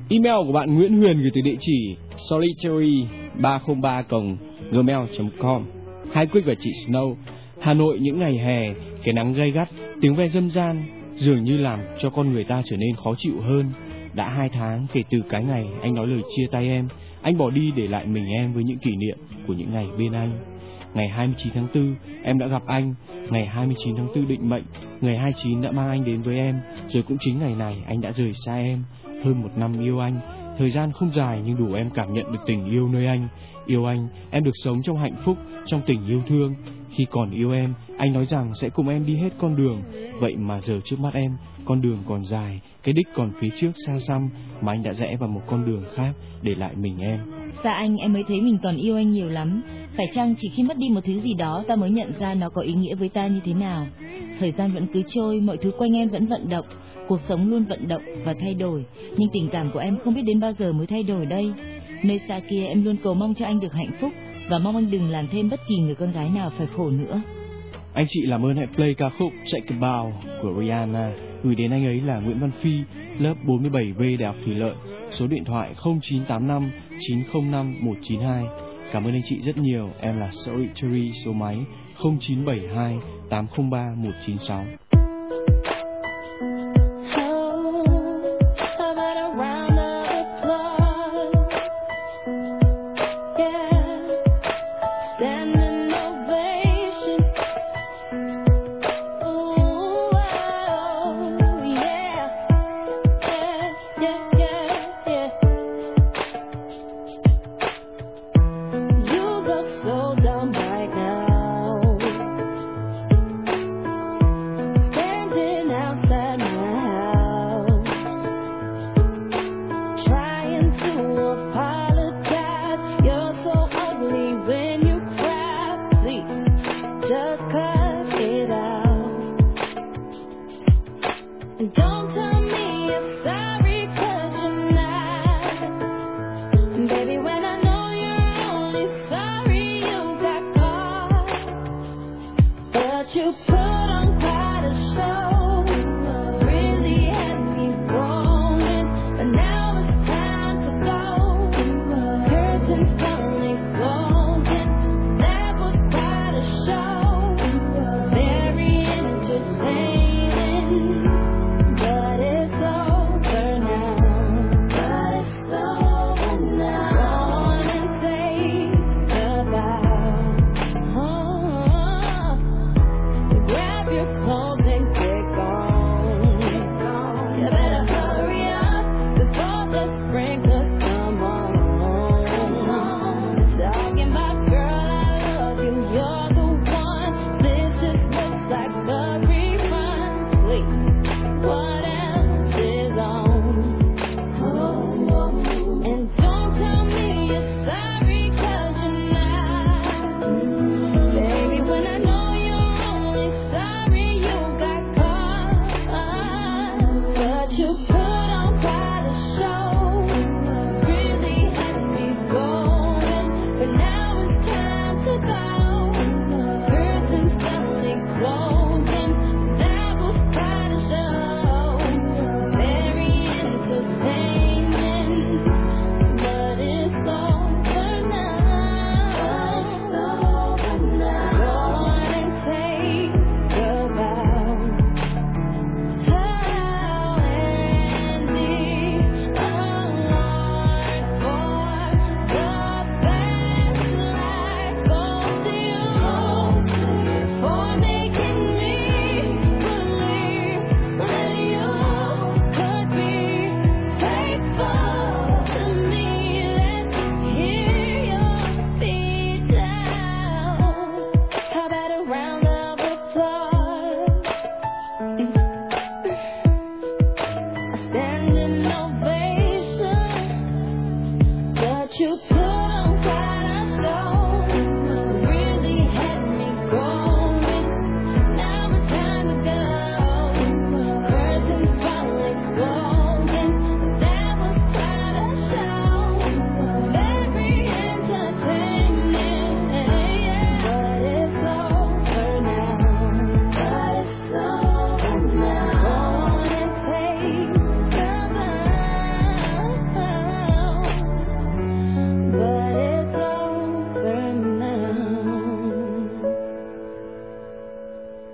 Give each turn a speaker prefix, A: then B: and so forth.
A: Email của bạn Nguyễn Huyền gửi từ địa chỉ solitary303@gmail.com. Hai Quick và chị Snow. Hà Nội những ngày hè, cái nắng gay gắt, tiếng ve râm ran dường như làm cho con người ta trở nên khó chịu hơn. Đã 2 tháng kể từ cái ngày anh nói lời chia tay em, anh bỏ đi để lại mình em với những kỷ niệm của những ngày bên anh. Ngày 29 tháng 4 em đã gặp anh, ngày 29 tháng 4 định mệnh, ngày 29 đã mang anh đến với em, rồi cũng chính ngày này anh đã rời xa em. Hơn 1 năm yêu anh, thời gian không dài nhưng đủ em cảm nhận được tình yêu nơi anh. Yêu anh, em được sống trong hạnh phúc, trong tình yêu thương. Khi còn yêu em, anh nói rằng sẽ cùng em đi hết con đường. Vậy mà giờ trước mắt em, con đường còn dài, cái đích còn phía trước xa xăm, mà anh đã rẽ vào một con đường khác, để lại mình em.
B: Xa anh, em mới thấy mình còn yêu anh nhiều lắm. Phải chăng chỉ khi mất đi một thứ gì đó ta mới nhận ra nó có ý nghĩa với ta như thế nào? Thời gian vẫn cứ trôi, mọi thứ quanh em vẫn vận động. Cuộc sống luôn vận động và thay đổi, nhưng tình cảm của em không biết đến bao giờ mới thay đổi đây. Nơi xa kia em luôn cầu mong cho anh được hạnh phúc, và mong anh đừng làm thêm bất kỳ người con gái nào phải khổ nữa.
A: Anh chị làm ơn hãy play ca khúc Take a Bow của Rihanna. Gửi đến anh ấy là Nguyễn Văn Phi, lớp 47V Đại học Thủy Lợi, số điện thoại 0985 905 192. Cảm ơn anh chị rất nhiều. Em là Solitary, số máy 0972 803 196.
C: You